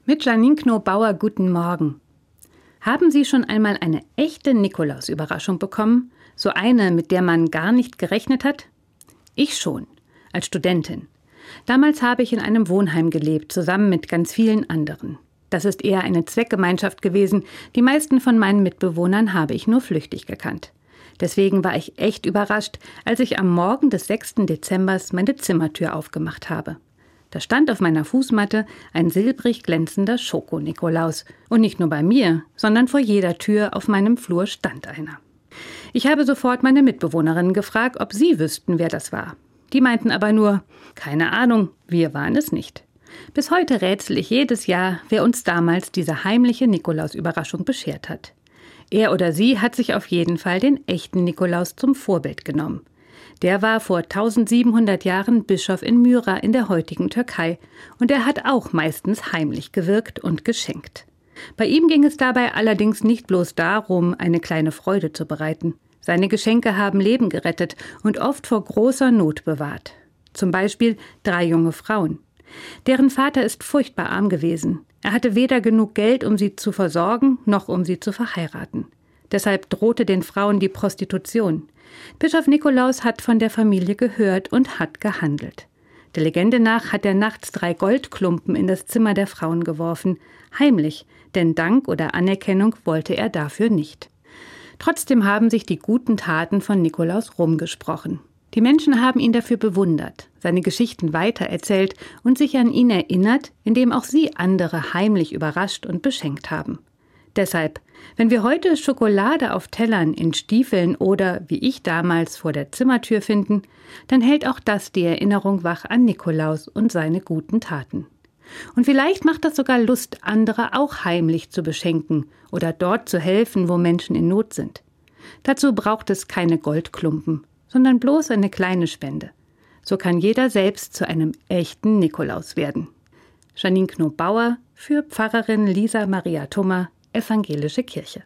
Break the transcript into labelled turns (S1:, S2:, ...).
S1: Mit Janine Knobauer, guten Morgen. Haben Sie schon einmal eine echte Nikolaus-Überraschung bekommen? So eine, mit der man gar nicht gerechnet hat? Ich schon, als Studentin. Damals habe ich in einem Wohnheim gelebt, zusammen mit ganz vielen anderen. Das ist eher eine Zweckgemeinschaft gewesen. Die meisten von meinen Mitbewohnern habe ich nur flüchtig gekannt. Deswegen war ich echt überrascht, als ich am Morgen des 6. Dezember meine Zimmertür aufgemacht habe. Da stand auf meiner Fußmatte ein silbrig glänzender Schoko-Nikolaus. Und nicht nur bei mir, sondern vor jeder Tür auf meinem Flur stand einer. Ich habe sofort meine Mitbewohnerinnen gefragt, ob sie wüssten, wer das war. Die meinten aber nur, keine Ahnung, wir waren es nicht. Bis heute rätsel ich jedes Jahr, wer uns damals diese heimliche Nikolaus-Überraschung beschert hat. Er oder sie hat sich auf jeden Fall den echten Nikolaus zum Vorbild genommen. Der war vor 1700 Jahren Bischof in Myra in der heutigen Türkei und er hat auch meistens heimlich gewirkt und geschenkt. Bei ihm ging es dabei allerdings nicht bloß darum, eine kleine Freude zu bereiten. Seine Geschenke haben Leben gerettet und oft vor großer Not bewahrt. Zum Beispiel 3 junge Frauen. Deren Vater ist furchtbar arm gewesen. Er hatte weder genug Geld, um sie zu versorgen, noch um sie zu verheiraten. Deshalb drohte den Frauen die Prostitution. Bischof Nikolaus hat von der Familie gehört und hat gehandelt. Der Legende nach hat er nachts 3 Goldklumpen in das Zimmer der Frauen geworfen. Heimlich, denn Dank oder Anerkennung wollte er dafür nicht. Trotzdem haben sich die guten Taten von Nikolaus rumgesprochen. Die Menschen haben ihn dafür bewundert, seine Geschichten weitererzählt und sich an ihn erinnert, indem auch sie andere heimlich überrascht und beschenkt haben. Deshalb, wenn wir heute Schokolade auf Tellern in Stiefeln oder, wie ich damals, vor der Zimmertür finden, dann hält auch das die Erinnerung wach an Nikolaus und seine guten Taten. Und vielleicht macht das sogar Lust, andere auch heimlich zu beschenken oder dort zu helfen, wo Menschen in Not sind. Dazu braucht es keine Goldklumpen, sondern bloß eine kleine Spende. So kann jeder selbst zu einem echten Nikolaus werden. Janine Knobauer für Pfarrerin Lisa Maria Thummer, Evangelische Kirche.